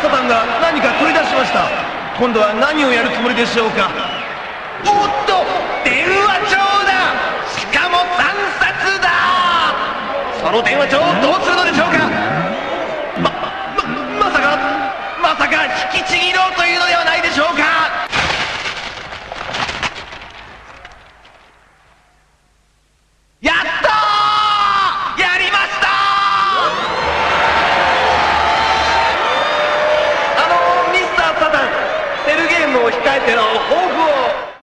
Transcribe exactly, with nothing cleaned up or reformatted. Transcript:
サタンが何か取り出しました。今度は何をやるつもりでしょうか。おっと、電話帳だ。しかもさんさつだ。その電話帳をどうするのでしょうか。ま、ま、まさかまさか引きちぎろうと